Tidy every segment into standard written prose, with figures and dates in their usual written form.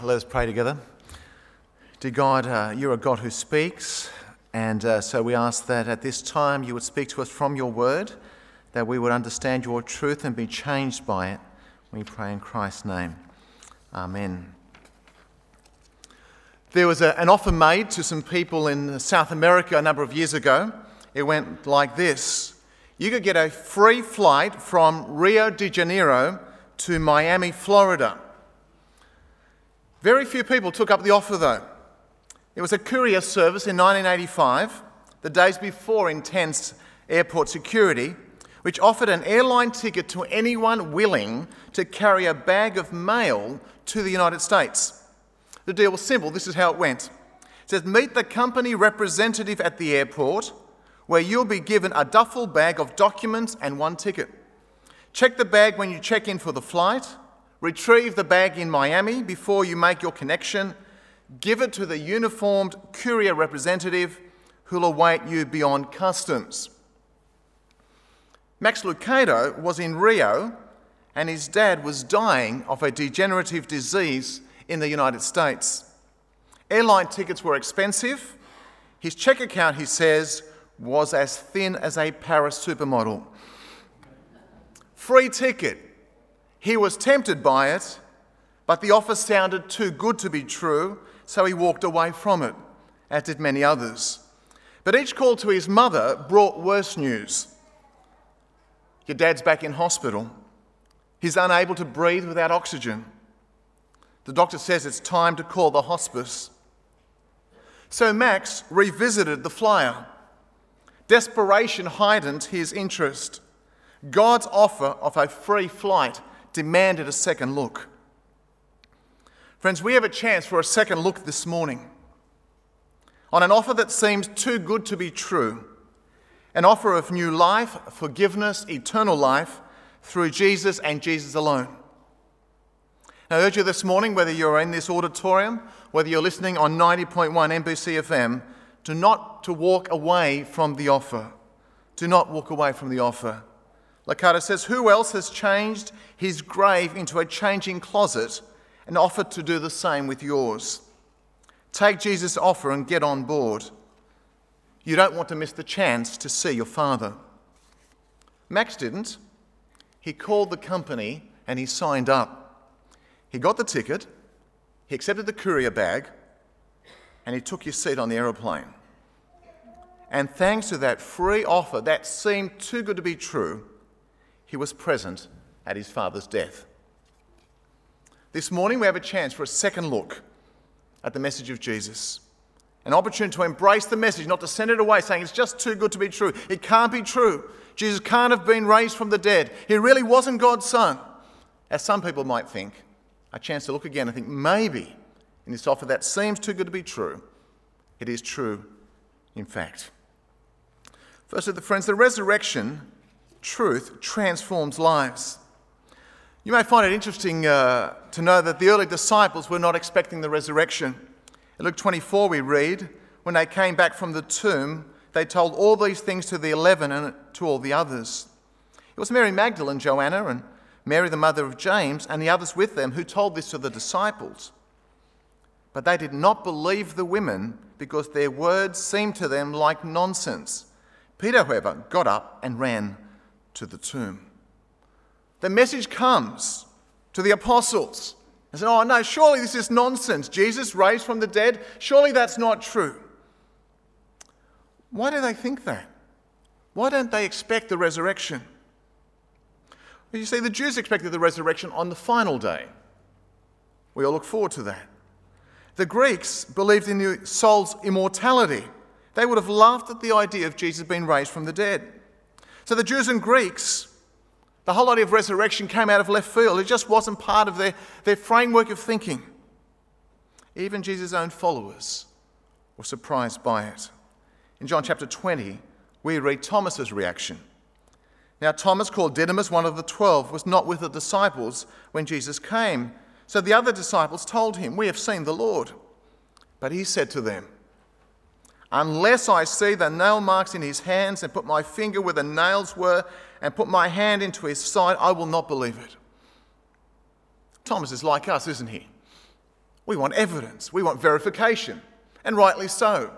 Let us pray together. Dear God, you're a God who speaks, and so we ask that at this time you would speak to us from your word, that we would understand your truth and be changed by it. We pray in Christ's name. Amen. There was an offer made to some people in South America a number of years ago. It went like this. You could get a free flight from Rio de Janeiro to Miami, Florida. Very few people took up the offer, though. It was a courier service in 1985, the days before intense airport security, which offered an airline ticket to anyone willing to carry a bag of mail to the United States. The deal was simple. This is how it went. It says, meet the company representative at the airport, where you'll be given a duffel bag of documents and one ticket. Check the bag when you check in for the flight. Retrieve the bag in Miami before you make your connection. Give it to the uniformed courier representative who'll await you beyond customs. Max Lucado was in Rio and his dad was dying of a degenerative disease in the United States. Airline tickets were expensive. His check account, he says, was as thin as a Paris supermodel. Free ticket. He was tempted by it, but the offer sounded too good to be true, so he walked away from it, as did many others. But each call to his mother brought worse news. Your dad's back in hospital. He's unable to breathe without oxygen. The doctor says it's time to call the hospice. So Max revisited the flyer. Desperation heightened his interest. God's offer of a free flight demanded a second look. Friends, we have a chance for a second look this morning on an offer that seems too good to be true, an offer of new life, forgiveness, eternal life through Jesus and Jesus alone. I urge you this morning, whether you're in this auditorium, whether you're listening on 90.1 NBC FM, not to walk away from the offer. Do not walk away from the offer. Lucado says, who else has changed his grave into a changing closet and offered to do the same with yours? Take Jesus' offer and get on board. You don't want to miss the chance to see your Father. Max didn't. He called the company and he signed up. He got the ticket, he accepted the courier bag, and he took his seat on the aeroplane. And thanks to that free offer that seemed too good to be true, he was present at his father's death. This morning we have a chance for a second look at the message of Jesus. An opportunity to embrace the message, not to send it away saying it's just too good to be true. It can't be true. Jesus can't have been raised from the dead. He really wasn't God's son, as some people might think. A chance to look again and think maybe in this offer that seems too good to be true, it is true in fact. Firstly, friends, the resurrection truth transforms lives. You may find it interesting to know that the early disciples were not expecting the resurrection. In Luke 24 we read, when they came back from the tomb, they told all these things to the 11 and to all the others. It was Mary Magdalene, Joanna, and Mary the mother of James, and the others with them who told this to the disciples. But they did not believe the women because their words seemed to them like nonsense. Peter, however, got up and ran to the tomb. The message comes to the apostles. They said, oh no, surely this is nonsense. Jesus raised from the dead? Surely that's not true. Why do they think that? Why don't they expect the resurrection? Well, you see, the Jews expected the resurrection on the final day. We all look forward to that. The Greeks believed in the soul's immortality. They would have laughed at the idea of Jesus being raised from the dead. So the Jews and Greeks, the whole idea of resurrection came out of left field. It just wasn't part of their framework of thinking. Even Jesus' own followers were surprised by it. In John chapter 20, we read Thomas's reaction. Now Thomas, called Didymus, one of the 12, was not with the disciples when Jesus came. So the other disciples told him, we have seen the Lord. But he said to them, unless I see the nail marks in his hands and put my finger where the nails were and put my hand into his side, I will not believe it. Thomas is like us, isn't he? We want evidence. We want verification, and rightly so.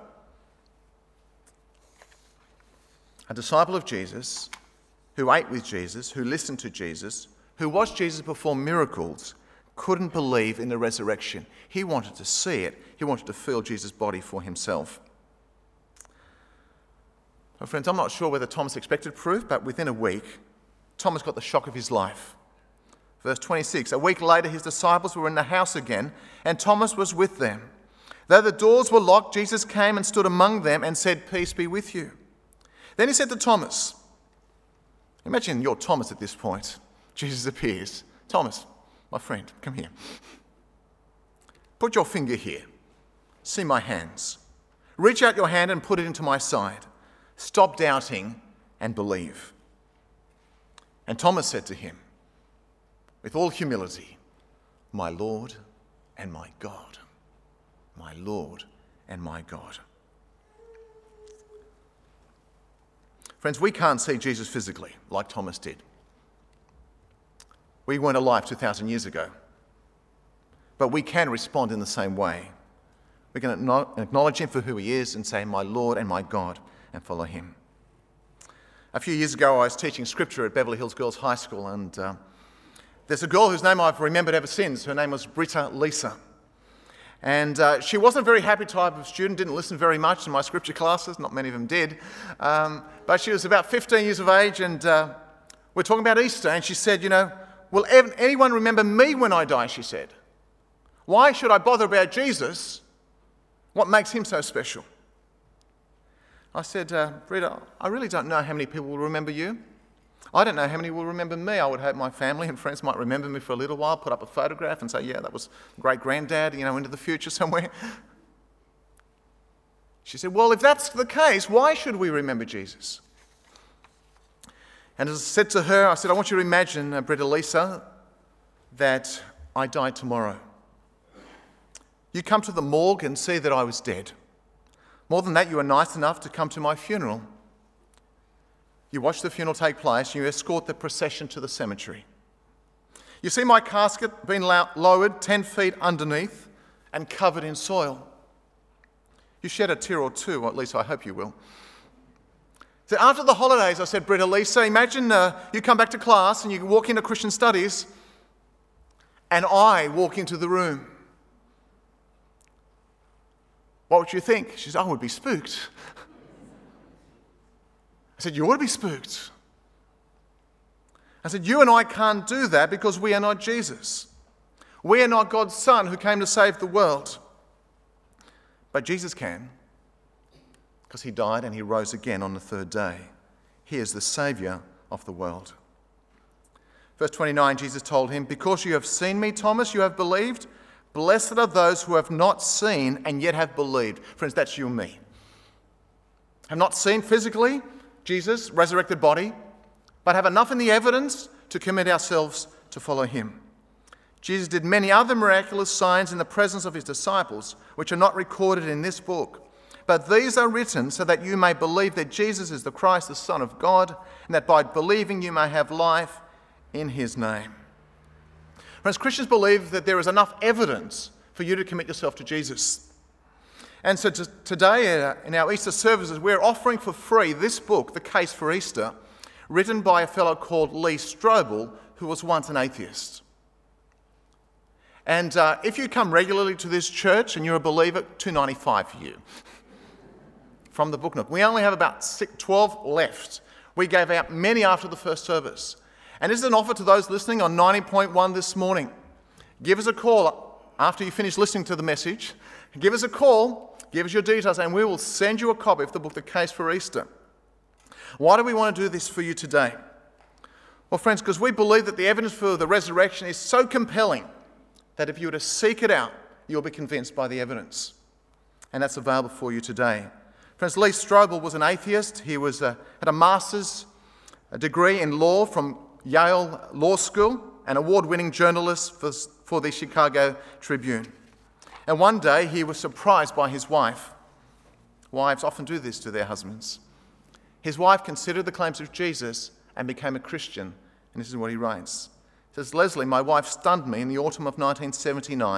A disciple of Jesus, who ate with Jesus, who listened to Jesus, who watched Jesus perform miracles, couldn't believe in the resurrection. He wanted to see it. He wanted to feel Jesus' body for himself. Well, friends, I'm not sure whether Thomas expected proof, but within a week, Thomas got the shock of his life. Verse 26, a week later his disciples were in the house again, and Thomas was with them. Though the doors were locked, Jesus came and stood among them and said, "Peace be with you." Then he said to Thomas, imagine you're Thomas at this point. Jesus appears. Thomas, my friend, come here. Put your finger here. See my hands. Reach out your hand and put it into my side. Stop doubting and believe. And Thomas said to him, with all humility, my Lord and my God. My Lord and my God. Friends, we can't see Jesus physically like Thomas did. We weren't alive 2,000 years ago. But we can respond in the same way. We can acknowledge him for who he is and say, my Lord and my God, and follow him. A few years ago, I was teaching scripture at Beverly Hills Girls High School, and there's a girl whose name I've remembered ever since. Her name was Britta Lisa. And she wasn't a very happy type of student, didn't listen very much in my scripture classes, not many of them did. But she was about 15 years of age, and we're talking about Easter, and she said, will anyone remember me when I die, she said. Why should I bother about Jesus? What makes him so special? I said, Britta, I really don't know how many people will remember you. I don't know how many will remember me. I would hope my family and friends might remember me for a little while, put up a photograph and say, yeah, that was great-granddad, into the future somewhere. She said, well, if that's the case, why should we remember Jesus? And as I said to her, I said, I want you to imagine, Britta Lisa, that I died tomorrow. You come to the morgue and see that I was dead. More than that, you were nice enough to come to my funeral. You watch the funeral take place, and you escort the procession to the cemetery. You see my casket being lowered 10 feet underneath and covered in soil. You shed a tear or two, or at least I hope you will. So after the holidays, I said, Britta Lisa, imagine you come back to class and you walk into Christian studies and I walk into the room. What would you think? She said, I would be spooked. I said, you ought to be spooked. I said, you and I can't do that because we are not Jesus. We are not God's Son who came to save the world. But Jesus can, because he died and he rose again on the third day. He is the Saviour of the world. Verse 29, Jesus told him, because you have seen me, Thomas, you have believed. Blessed are those who have not seen and yet have believed. Friends, that's you and me. Have not seen physically Jesus' resurrected body, but have enough in the evidence to commit ourselves to follow him. Jesus did many other miraculous signs in the presence of his disciples, which are not recorded in this book. But these are written so that you may believe that Jesus is the Christ, the Son of God, and that by believing you may have life in his name. Friends, Christians believe that there is enough evidence for you to commit yourself to Jesus. And so today in our Easter services, we're offering for free this book, The Case for Easter, written by a fellow called Lee Strobel, who was once an atheist. And if you come regularly to this church and you're a believer, $2.95 for you from the book nook. We only have about 12 left. We gave out many after the first service. And this is an offer to those listening on 90.1 this morning. Give us a call after you finish listening to the message. Give us a call, give us your details, and we will send you a copy of the book, The Case for Easter. Why do we want to do this for you today? Well, friends, because we believe that the evidence for the resurrection is so compelling that if you were to seek it out, you'll be convinced by the evidence. And that's available for you today. Friends, Lee Strobel was an atheist. He had a master's degree in law from Yale Law School, an award-winning journalist for the Chicago Tribune. And one day he was surprised by his wife. Wives often do this to their husbands. His wife considered the claims of Jesus and became a Christian. And this is what he writes. He says, Leslie, my wife stunned me in the autumn of 1979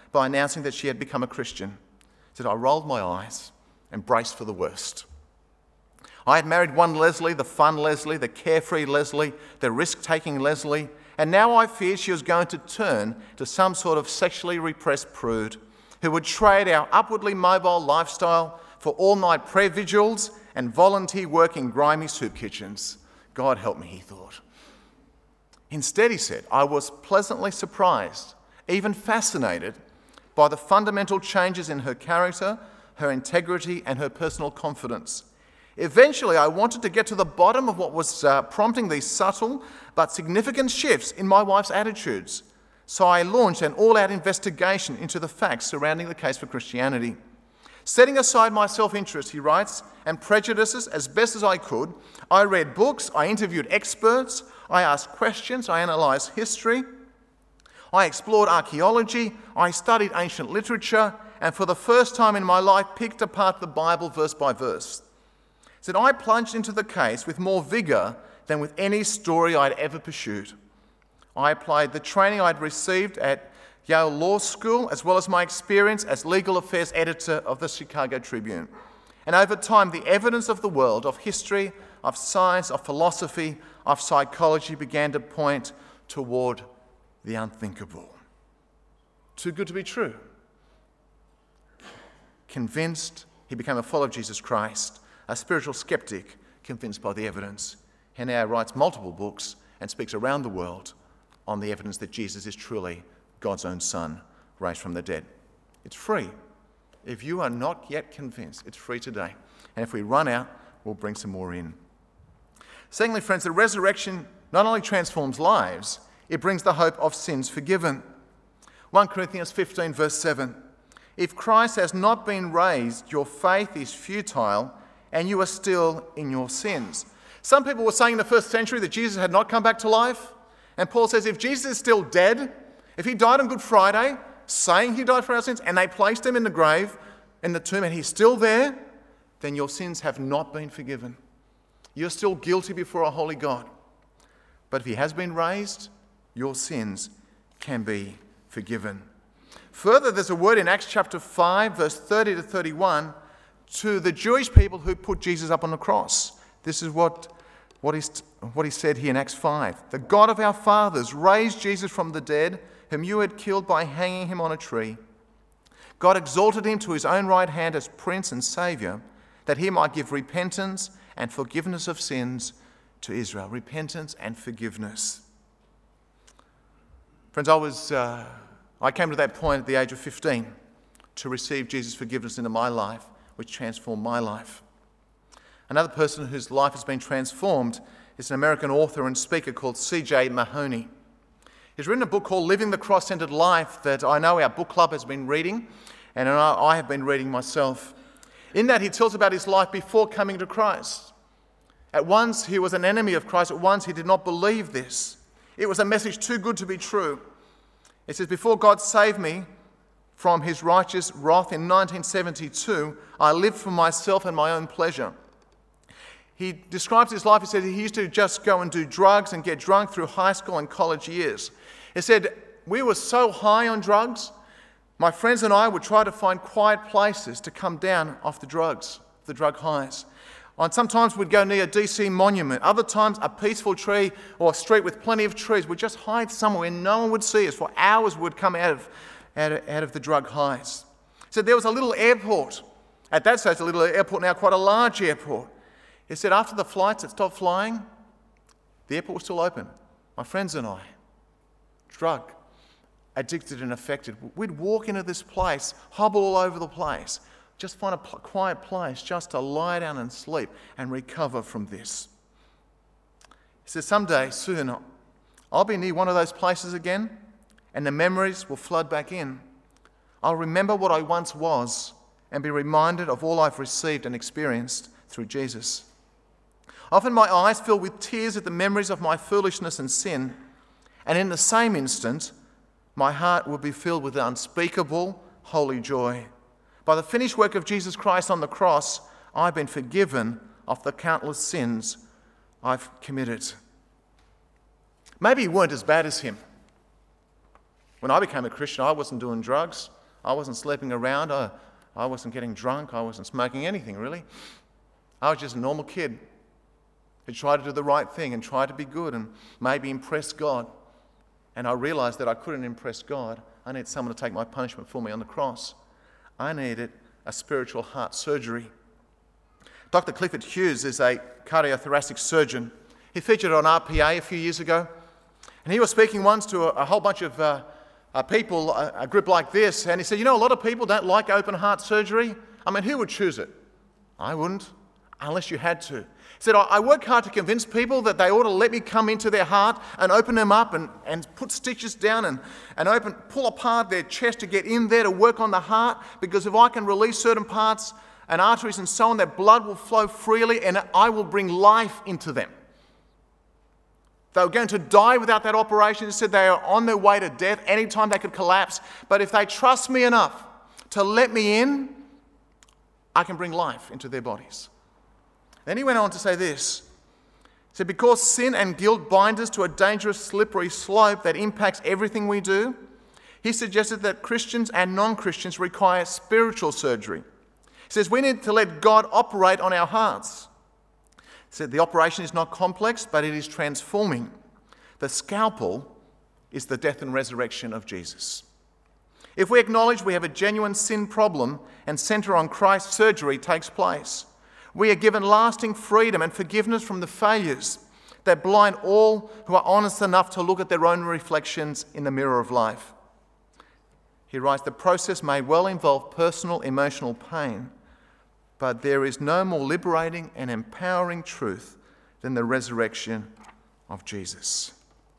by announcing that she had become a Christian. He said, I rolled my eyes and braced for the worst. I had married one Leslie, the fun Leslie, the carefree Leslie, the risk-taking Leslie, and now I feared she was going to turn to some sort of sexually repressed prude who would trade our upwardly mobile lifestyle for all-night prayer vigils and volunteer work in grimy soup kitchens. God help me, he thought. Instead, he said, I was pleasantly surprised, even fascinated, by the fundamental changes in her character, her integrity, and her personal confidence. Eventually, I wanted to get to the bottom of what was prompting these subtle but significant shifts in my wife's attitudes. So I launched an all-out investigation into the facts surrounding the case for Christianity. Setting aside my self-interest, he writes, and prejudices as best as I could, I read books, I interviewed experts, I asked questions, I analysed history, I explored archaeology, I studied ancient literature, and for the first time in my life picked apart the Bible verse by verse. He said, I plunged into the case with more vigour than with any story I'd ever pursued. I applied the training I'd received at Yale Law School, as well as my experience as legal affairs editor of the Chicago Tribune. And over time, the evidence of the world, of history, of science, of philosophy, of psychology began to point toward the unthinkable. Too good to be true. Convinced, he became a follower of Jesus Christ, a spiritual skeptic convinced by the evidence. He now writes multiple books and speaks around the world on the evidence that Jesus is truly God's own Son, raised from the dead. It's free. If you are not yet convinced, it's free today. And if we run out, we'll bring some more in. Secondly, friends, the resurrection not only transforms lives, it brings the hope of sins forgiven. 1 Corinthians 15, verse 7. If Christ has not been raised, your faith is futile and you are still in your sins. Some people were saying in the first century that Jesus had not come back to life. And Paul says, if Jesus is still dead, if he died on Good Friday, saying he died for our sins, and they placed him in the grave, in the tomb, and he's still there, then your sins have not been forgiven. You're still guilty before a holy God. But if he has been raised, your sins can be forgiven. Further, there's a word in Acts chapter 5, verse 30 to 31, to the Jewish people who put Jesus up on the cross. This is what he said here in Acts 5. The God of our fathers raised Jesus from the dead, whom you had killed by hanging him on a tree. God exalted him to his own right hand as Prince and Saviour, that he might give repentance and forgiveness of sins to Israel. Repentance and forgiveness. Friends, I came to that point at the age of 15 to receive Jesus' forgiveness into my life, which transformed my life. Another person whose life has been transformed is an American author and speaker called C.J. Mahoney. He's written a book called Living the Cross-Centered Life that I know our book club has been reading, and I have been reading myself. In that, he tells about his life before coming to Christ. At once, he was an enemy of Christ. At once, he did not believe this. It was a message too good to be true. It says, before God saved me from his righteous wrath in 1972, I lived for myself and my own pleasure. He describes his life. He said he used to just go and do drugs and get drunk through high school and college years. He said, we were so high on drugs, my friends and I would try to find quiet places to come down off the drugs, the drug highs. And sometimes we'd go near a DC monument. Other times, a peaceful tree or a street with plenty of trees. We'd just hide somewhere and no one would see us. For hours we'd come out of the drug highs. He said there was a little airport. At that stage, a little airport, now quite a large airport. He said after the flights had stopped flying, the airport was still open. My friends and I, drug, addicted and affected, we'd walk into this place, hobble all over the place, just find a quiet place just to lie down and sleep and recover from this. He says someday, soon, I'll be near one of those places again and the memories will flood back in. I'll remember what I once was and be reminded of all I've received and experienced through Jesus. Often my eyes fill with tears at the memories of my foolishness and sin, and in the same instant, my heart will be filled with unspeakable, holy joy. By the finished work of Jesus Christ on the cross, I've been forgiven of the countless sins I've committed. Maybe you weren't as bad as him. When I became a Christian, I wasn't doing drugs. I wasn't sleeping around. I wasn't getting drunk. I wasn't smoking anything, really. I was just a normal kid who tried to do the right thing and tried to be good and maybe impress God. And I realized that I couldn't impress God. I needed someone to take my punishment for me on the cross. I needed a spiritual heart surgery. Dr. Clifford Hughes is a cardiothoracic surgeon. He featured on RPA a few years ago. And he was speaking once to a whole bunch of people, a group like this. And he said, a lot of people don't like open heart surgery. I mean, who would choose it? I wouldn't, unless you had to. He said, I work hard to convince people that they ought to let me come into their heart and open them up and put stitches down and pull apart their chest to get in there to work on the heart, because if I can release certain parts and arteries and so on, that blood will flow freely and I will bring life into them. They were going to die without that operation. He said they are on their way to death. Anytime they could collapse. But if they trust me enough to let me in, I can bring life into their bodies. Then he went on to say this. He said, because sin and guilt bind us to a dangerous, slippery slope that impacts everything we do, he suggested that Christians and non-Christians require spiritual surgery. He says we need to let God operate on our hearts. He said the operation is not complex, but it is transforming. The scalpel is the death and resurrection of Jesus. If we acknowledge we have a genuine sin problem and centre on Christ, surgery takes place. We are given lasting freedom and forgiveness from the failures that blind all who are honest enough to look at their own reflections in the mirror of life. He writes, the process may well involve personal emotional pain, but there is no more liberating and empowering truth than the resurrection of Jesus.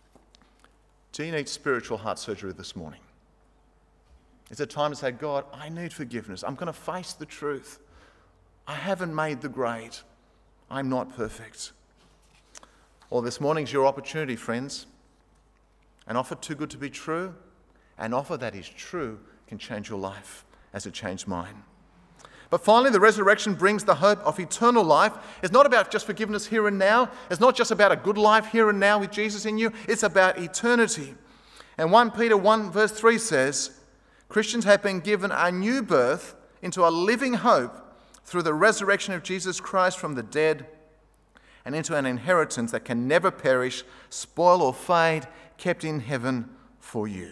Do you need spiritual heart surgery this morning? It's a time to say, God, I need forgiveness. I'm going to face the truth. I haven't made the grade. I'm not perfect. Well, this morning's your opportunity, friends. An offer too good to be true, an offer that is true can change your life as it changed mine. But finally, the resurrection brings the hope of eternal life. It's not about just forgiveness here and now. It's not just about a good life here and now with Jesus in you. It's about eternity. And 1 Peter 1 verse 3 says, Christians have been given a new birth into a living hope through the resurrection of Jesus Christ from the dead, and into an inheritance that can never perish, spoil or fade, kept in heaven for you.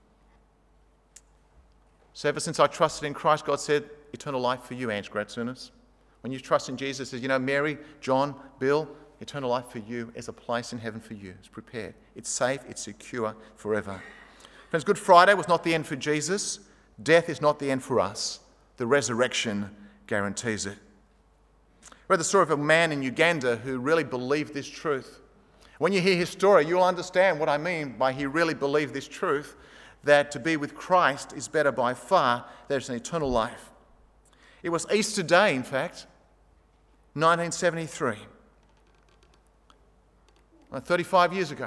So ever since I trusted in Christ, God said, eternal life for you, Ange Gratsunas. When you trust in Jesus, says, Mary, John, Bill, eternal life for you is a place in heaven for you. It's prepared. It's safe. It's secure forever. Friends, Good Friday was not the end for Jesus. Death is not the end for us. The resurrection guarantees it. I read the story of a man in Uganda who really believed this truth. When you hear his story, you'll understand what I mean by he really believed this truth, that to be with Christ is better by far. There's an eternal life. It was Easter Day, in fact, 1973, 35 years ago.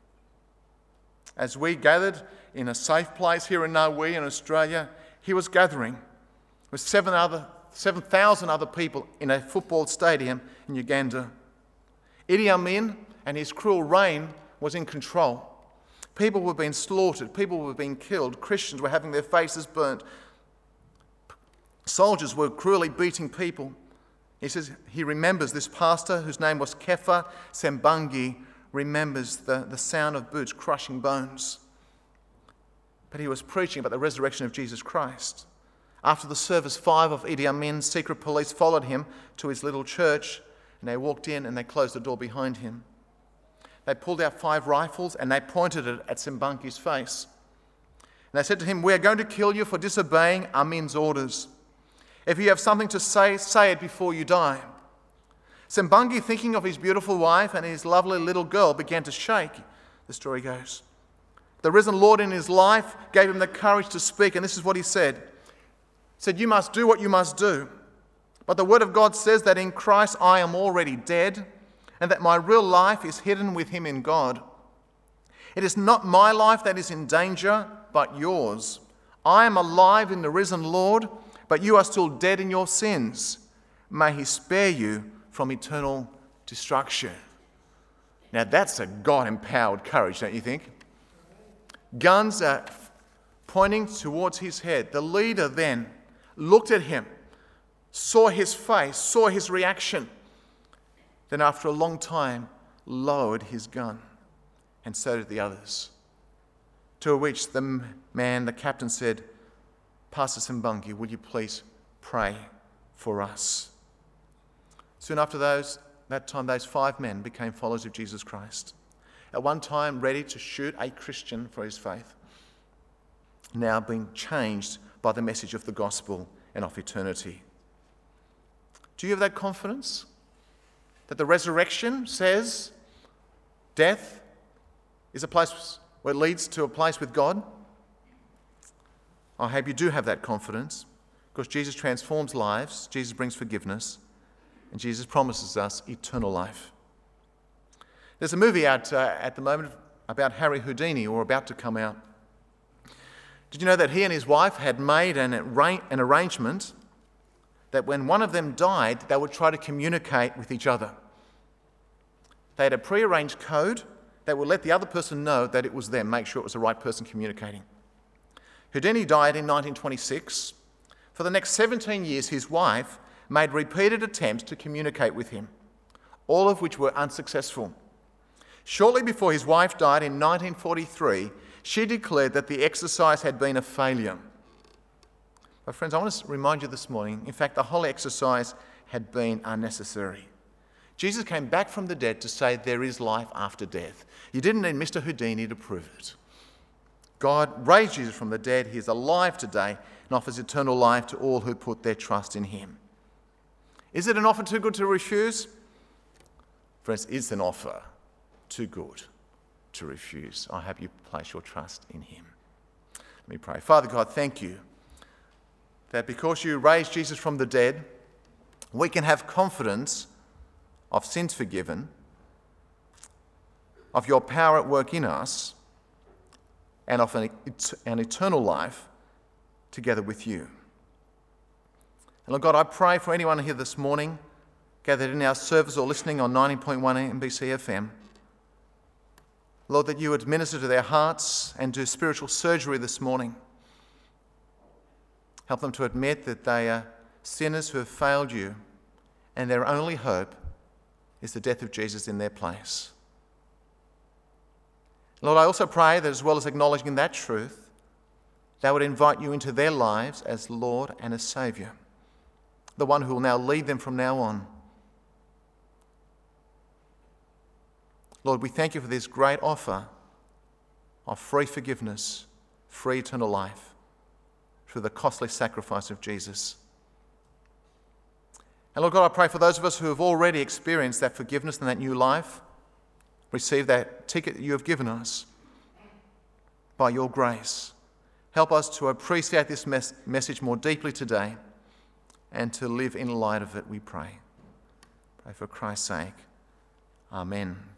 As we gathered in a safe place here in Nawi in Australia, he was gathering with 7,000 other people in a football stadium in Uganda. Idi Amin and his cruel reign was in control. People were being slaughtered. People were being killed. Christians were having their faces burnt. Soldiers were cruelly beating people. He says he remembers this pastor, whose name was Kefa Sembangi, remembers the sound of boots crushing bones. But he was preaching about the resurrection of Jesus Christ. After the service, 5 of Idi Amin's secret police followed him to his little church, and they walked in and they closed the door behind him. They pulled out 5 rifles and they pointed it at Sembangi's face. And they said to him, "We are going to kill you for disobeying Amin's orders. If you have something to say, say it before you die." Sembangi, thinking of his beautiful wife and his lovely little girl, began to shake, the story goes. The risen Lord in his life gave him the courage to speak, and this is what he said. He said, "You must do what you must do. But the word of God says that in Christ I am already dead, and that my real life is hidden with him in God. It is not my life that is in danger, but yours. I am alive in the risen Lord, but you are still dead in your sins. May he spare you from eternal destruction." Now that's a God-empowered courage, don't you think? Guns are pointing towards his head. The leader then looked at him, saw his face, saw his reaction. Then after a long time, lowered his gun, and so did the others. To which the captain said, "Pastor Simbangi, will you please pray for us?" Soon after that time, those 5 men became followers of Jesus Christ. At one time ready to shoot a Christian for his faith, now being changed by the message of the gospel and of eternity. Do you have that confidence? That the resurrection says death is a place where it leads to a place with God? I hope you do have that confidence, because Jesus transforms lives, Jesus brings forgiveness, and Jesus promises us eternal life. There's a movie out at the moment about Harry Houdini, or about to come out. Did you know that he and his wife had made an arrangement that when one of them died, they would try to communicate with each other? They had a pre-arranged code that would let the other person know that it was them, make sure it was the right person communicating. Houdini died in 1926. For the next 17 years, his wife made repeated attempts to communicate with him, all of which were unsuccessful. Shortly before his wife died in 1943, she declared that the exercise had been a failure. But friends, I want to remind you this morning, in fact, the whole exercise had been unnecessary. Jesus came back from the dead to say there is life after death. You didn't need Mr. Houdini to prove it. God raised Jesus from the dead. He is alive today and offers eternal life to all who put their trust in him. Is it an offer too good to refuse? Friends, it's an offer too good to refuse. I hope you place your trust in him. Let me pray. Father God, thank you that because you raised Jesus from the dead, we can have confidence of sins forgiven, of your power at work in us, and of an eternal life together with you. And Lord God, I pray for anyone here this morning, gathered in our service or listening on 90.1 MBC FM, Lord, that you would minister to their hearts and do spiritual surgery this morning. Help them to admit that they are sinners who have failed you, and their only hope is the death of Jesus in their place. Lord, I also pray that as well as acknowledging that truth, they would invite you into their lives as Lord and as Saviour, the one who will now lead them from now on. Lord, we thank you for this great offer of free forgiveness, free eternal life, through the costly sacrifice of Jesus. And Lord God, I pray for those of us who have already experienced that forgiveness and that new life, receive that ticket that you have given us by your grace. Help us to appreciate this message more deeply today and to live in light of it, we pray. Pray for Christ's sake. Amen.